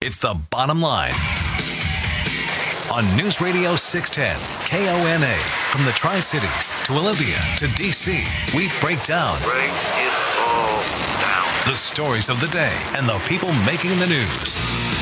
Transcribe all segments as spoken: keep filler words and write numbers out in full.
It's The Bottom Line on News Radio six ten, K O N A. From the Tri-Cities to Olympia to D C, we break down, break it all down. The stories of the day and the people making the news.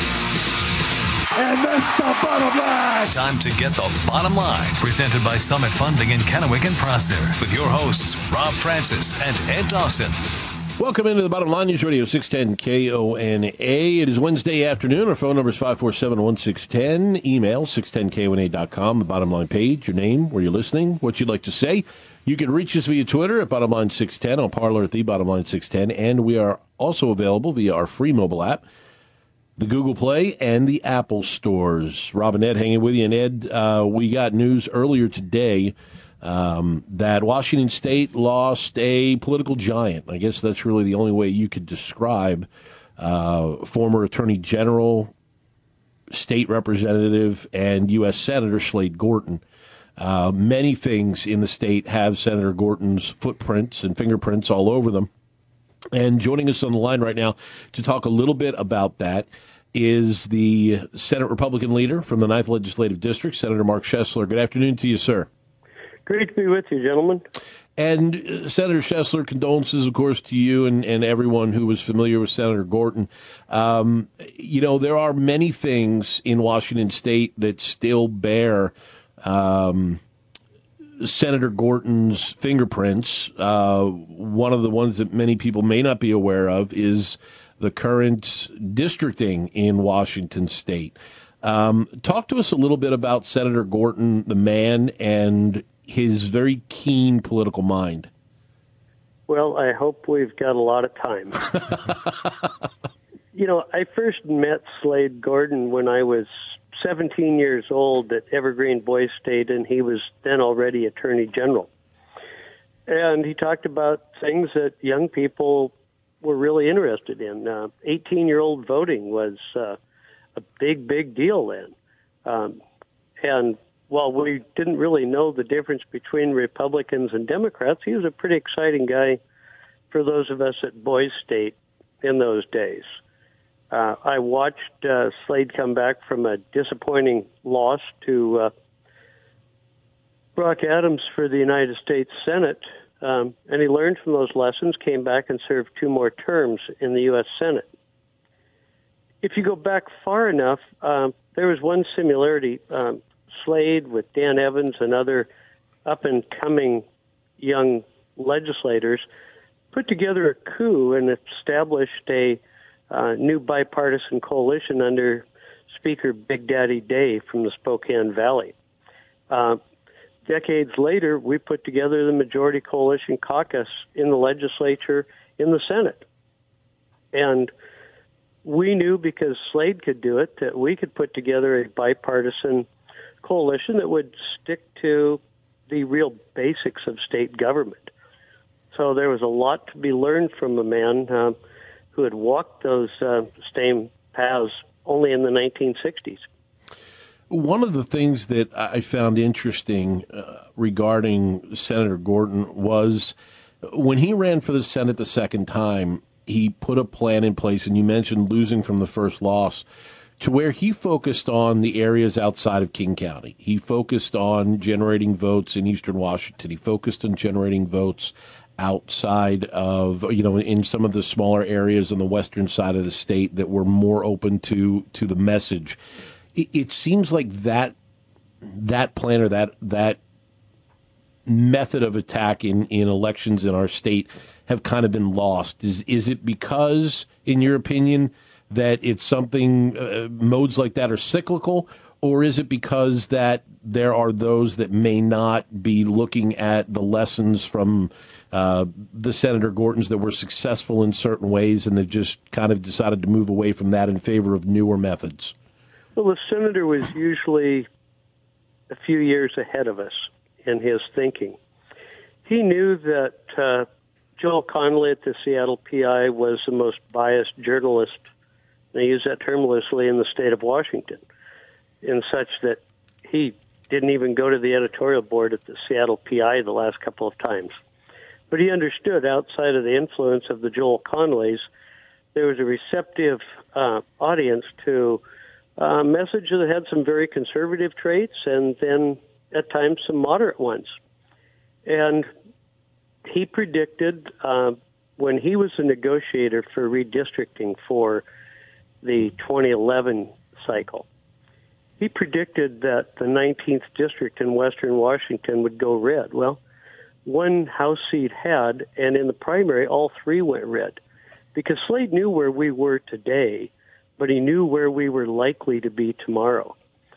And that's the bottom line. Time to get the bottom line. Presented by Summit Funding in Kennewick and Prosser. With your hosts, Rob Francis and Ed Dawson. Welcome into the Bottom Line, News Radio six ten K O N A. It is Wednesday afternoon. Our phone number is five four seven, one six one zero. Email six ten K O N A dot com. The Bottom Line page, your name, where you're listening, what you'd like to say. You can reach us via Twitter at Bottom Line six ten, on Parler at The Bottom Line six ten, and we are also available via our free mobile app, the Google Play, and the Apple stores. Rob and Ed hanging with you. And Ed, uh, we got news earlier today um, that Washington State lost a political giant. I guess that's really the only way you could describe uh, former Attorney General, State Representative, and U S Senator Slade Gorton. Uh, many things in the state have Senator Gorton's footprints and fingerprints all over them. And joining us on the line right now to talk a little bit about that is the Senate Republican leader from the ninth Legislative District, Senator Mark Schesler. Good afternoon to you, sir. Great to be with you, gentlemen. And uh, Senator Schesler, condolences, of course, to you and, and everyone who was familiar with Senator Gorton. Um, you know, there are many things in Washington State that still bear um, Senator Gorton's fingerprints. Uh, one of the ones that many people may not be aware of is the current districting in Washington State. Um, talk to us a little bit about Senator Gorton, the man, and his very keen political mind. Well, I hope we've got a lot of time. You know, I first met Slade Gorton when I was seventeen years old at Evergreen Boys State, and he was then already Attorney General. And he talked about things that young people were really interested in. Uh, eighteen-year-old voting was uh, a big, big deal then. Um, and while we didn't really know the difference between Republicans and Democrats, he was a pretty exciting guy for those of us at Boys State in those days. Uh, I watched uh, Slade come back from a disappointing loss to uh, Brock Adams for the United States Senate, um, and he learned from those lessons, came back and served two more terms in the U S Senate. If you go back far enough, um, there was one similarity. Um, Slade with Dan Evans and other up-and-coming young legislators put together a coup and established a uh, new bipartisan coalition under Speaker Big Daddy Day from the Spokane Valley. Uh, decades later, we put together the Majority Coalition Caucus in the legislature, in the Senate. And we knew, because Slade could do it, that we could put together a bipartisan coalition that would stick to the real basics of state government. So there was a lot to be learned from a man uh, who had walked those uh, same paths only in the nineteen sixties. One of the things that I found interesting uh, regarding Senator Gorton was when he ran for the Senate the second time, he put a plan in place, and you mentioned losing from the first loss, to where he focused on the areas outside of King County. He focused on generating votes in Eastern Washington. He focused on generating votes outside of, you know, in some of the smaller areas on the western side of the state that were more open to to the message. It, it seems like that that plan or that that method of attack in, in elections in our state have kind of been lost. Is is it because, in your opinion, that it's something, uh, modes like that are cyclical, or is it because that there are those that may not be looking at the lessons from uh, the Senator Gortons that were successful in certain ways and they've just kind of decided to move away from that in favor of newer methods? Well, the senator was usually a few years ahead of us in his thinking. He knew that uh, Joel Connolly at the Seattle P I was the most biased journalist, and I use that term loosely, in the state of Washington, in such that he didn't even go to the editorial board at the Seattle P I the last couple of times. But he understood, outside of the influence of the Joel Connollys, there was a receptive uh, audience to a message that had some very conservative traits and then at times some moderate ones. And he predicted uh, when he was a negotiator for redistricting for the twenty eleven cycle, he predicted that the nineteenth district in western Washington would go red. Well, one House seat had, and in the primary, all three went red. Because Slade knew where we were today, but he knew where we were likely to be tomorrow.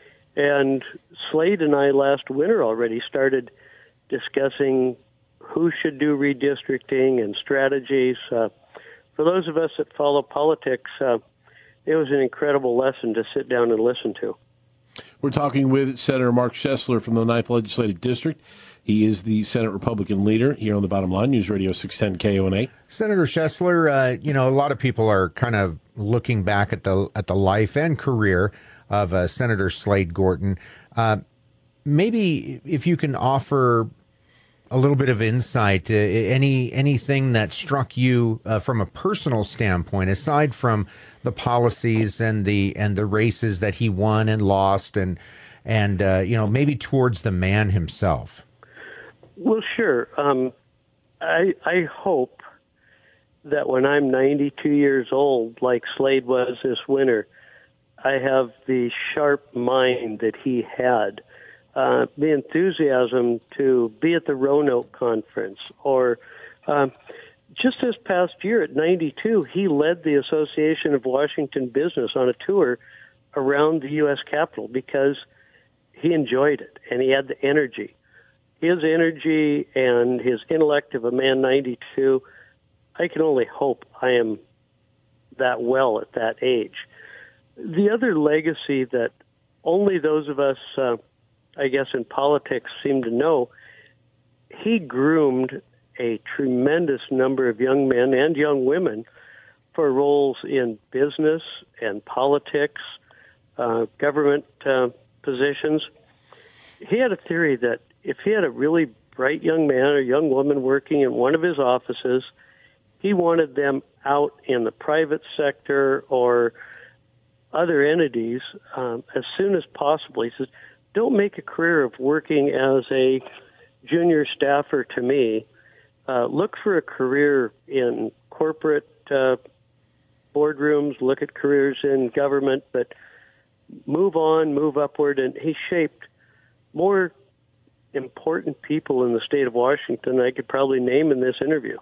And Slade and I last winter already started discussing who should do redistricting and strategies. Uh, for those of us that follow politics, uh, it was an incredible lesson to sit down and listen to. We're talking with Senator Mark Schesler from the ninth Legislative District. He is the Senate Republican leader here on the Bottom Line, News Radio six ten K O N A. Senator Schesler, uh, you know, a lot of people are kind of looking back at the at the life and career of uh, Senator Slade Gorton. Uh, maybe if you can offer a little bit of insight, uh, any anything that struck you uh, from a personal standpoint, aside from the policies and the and the races that he won and lost, and and uh, you know, maybe towards the man himself. Well, sure. Um, I I hope that when I'm ninety-two years old, like Slade was this winter, I have the sharp mind that he had, uh, the enthusiasm to be at the Roanoke Conference, or um, just this past year at ninety-two, he led the Association of Washington Business on a tour around the U S Capitol because he enjoyed it and he had the energy. His energy and his intellect of a man ninety-two, I can only hope I am that well at that age. The other legacy that only those of us, uh, I guess, in politics seem to know, he groomed a tremendous number of young men and young women for roles in business and politics, uh, government uh, positions. He had a theory that if he had a really bright young man or young woman working in one of his offices, he wanted them out in the private sector or other entities um, as soon as possible. He says, don't make a career of working as a junior staffer to me. Uh, look for a career in corporate uh, boardrooms, look at careers in government, but move on, move upward. And he shaped more important people in the state of Washington I could probably name in this interview.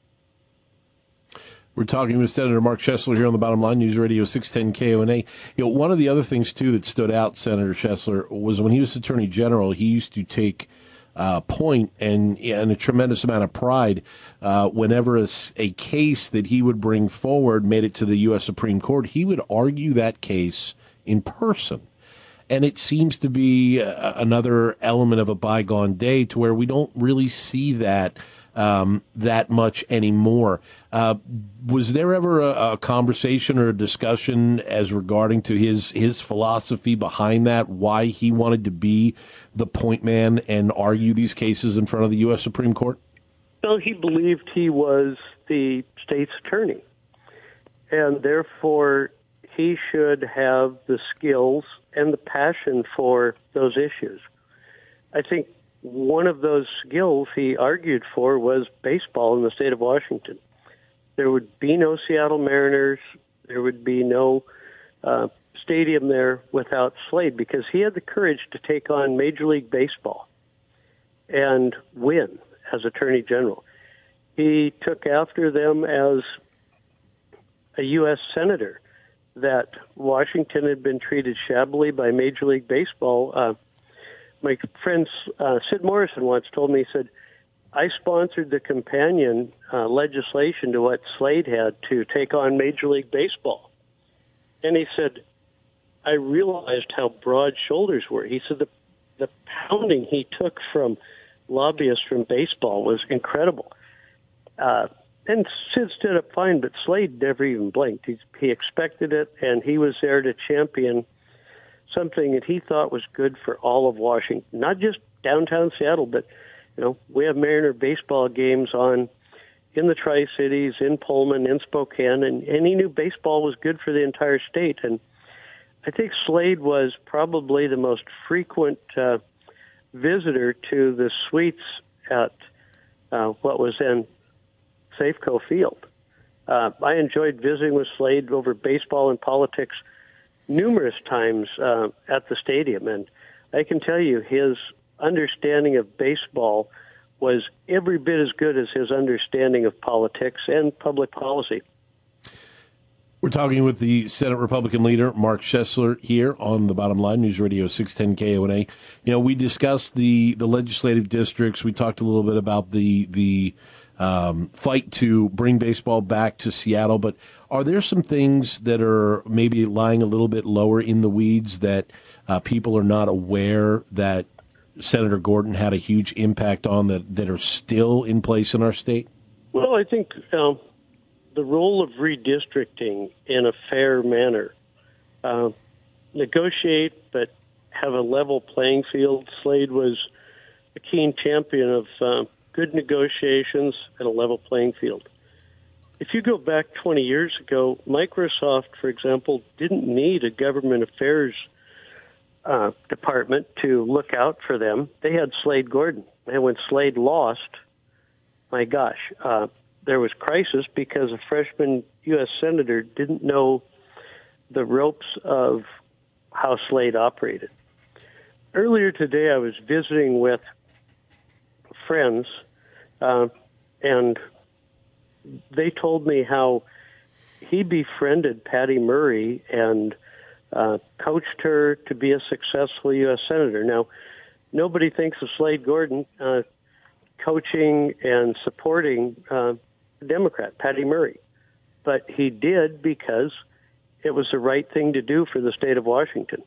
We're talking with Senator Mark Schesler here on the Bottom Line, News Radio six ten K O N A. You know, one of the other things, too, that stood out, Senator Schesler, was when he was Attorney General, he used to take uh, point and, and a tremendous amount of pride uh, whenever a, a case that he would bring forward made it to the U S Supreme Court, he would argue that case in person. And it seems to be a, another element of a bygone day to where we don't really see that um, that much anymore. Uh, was there ever a, a conversation or a discussion as regarding to his his philosophy behind that, why he wanted to be the point man and argue these cases in front of the U S Supreme Court? Well, he believed he was the state's attorney, and therefore he should have the skills and the passion for those issues. I think one of those skills he argued for was baseball in the state of Washington. There would be no Seattle Mariners. There would be no uh, stadium there without Slade, because he had the courage to take on Major League Baseball and win as Attorney General. He took after them as a U S Senator that Washington had been treated shabbily by Major League Baseball. Uh, my friend uh, Sid Morrison once told me, he said, I sponsored the companion uh, legislation to what Slade had to take on Major League Baseball. And he said, I realized how broad shoulders were. He said the, the pounding he took from lobbyists from baseball was incredible. Uh, And Sid stood up fine, but Slade never even blinked. He, he expected it, and he was there to champion something that he thought was good for all of Washington, not just downtown Seattle, but, you know, we have Mariner baseball games on in the Tri-Cities, in Pullman, in Spokane, and, and he knew baseball was good for the entire state. And I think Slade was probably the most frequent uh, visitor to the suites at uh, what was then Safeco Field. Uh, I enjoyed visiting with Slade over baseball and politics numerous times uh, at the stadium, and I can tell you his understanding of baseball was every bit as good as his understanding of politics and public policy. We're talking with the Senate Republican leader, Mark Schesler, here on the Bottom Line, News Radio six ten K O N A. You know, we discussed the, the legislative districts. We talked a little bit about the the um, fight to bring baseball back to Seattle. But are there some things that are maybe lying a little bit lower in the weeds that uh, people are not aware that Senator Gordon had a huge impact on that, that are still in place in our state? Well, I think um, the role of redistricting in a fair manner, uh, negotiate but have a level playing field. Slade was a keen champion of uh, good negotiations and a level playing field. If you go back twenty years ago, Microsoft, for example, didn't need a government affairs Uh, department to look out for them. They had Slade Gordon. And when Slade lost, my gosh, uh, there was crisis because a freshman U S senator didn't know the ropes of how Slade operated. Earlier today, I was visiting with friends, uh, and they told me how he befriended Patty Murray and Uh, coached her to be a successful U S senator. Now, nobody thinks of Slade Gordon uh, coaching and supporting uh, a Democrat, Patty Murray, but he did because it was the right thing to do for the state of Washington.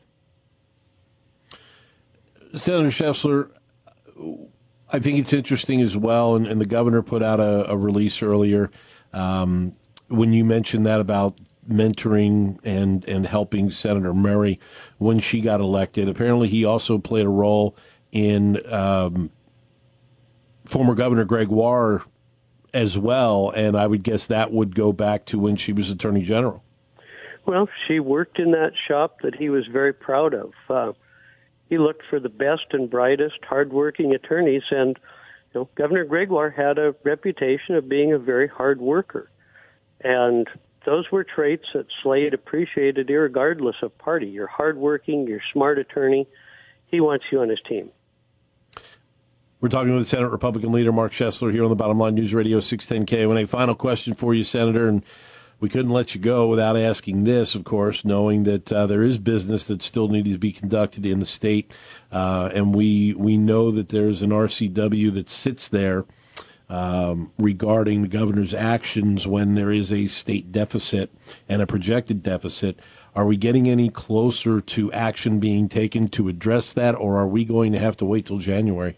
Senator Schesler, I think it's interesting as well, and, and the governor put out a, a release earlier um, when you mentioned that about mentoring and, and helping Senator Murray when she got elected. Apparently he also played a role in um, former Governor Gregoire as well, and I would guess that would go back to when she was Attorney General. Well, she worked in that shop that he was very proud of. Uh, he looked for the best and brightest, hardworking attorneys, and you know, Governor Gregoire had a reputation of being a very hard worker. And those were traits that Slade appreciated irregardless of party. You're hardworking, you're a smart attorney. He wants you on his team. We're talking with Senate Republican leader Mark Schesler here on the Bottom Line News Radio six ten K O N A. Final question for you, Senator, and we couldn't let you go without asking this, of course, knowing that uh, there is business that still needs to be conducted in the state, uh, and we we know that there's an R C W that sits there Um, regarding the governor's actions when there is a state deficit and a projected deficit. Are we getting any closer to action being taken to address that, or are we going to have to wait till January?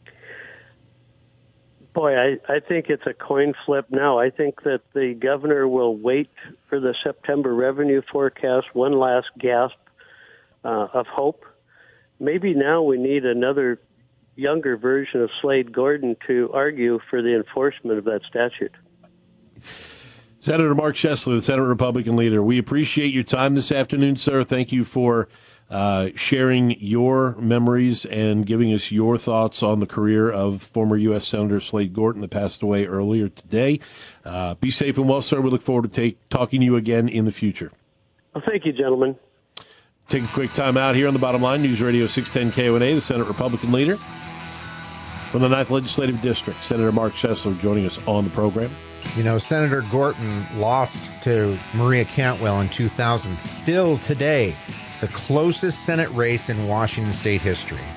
Boy, I, I think it's a coin flip now. I think that the governor will wait for the September revenue forecast, one last gasp uh, of hope. Maybe now we need another younger version of Slade Gordon to argue for the enforcement of that statute. Senator Mark Schesler, the Senate Republican leader, we appreciate your time this afternoon, sir. Thank you for uh, sharing your memories and giving us your thoughts on the career of former U S Senator Slade Gordon that passed away earlier today. Uh, be safe and well, sir. We look forward to take, talking to you again in the future. Well, thank you, gentlemen. Take a quick time out here on the Bottom Line, News Radio six ten K O N A, the Senate Republican leader. From the ninth Legislative District, Senator Mark Schesler joining us on the program. You know, Senator Gordon lost to Maria Cantwell in two thousand. Still today, the closest Senate race in Washington state history.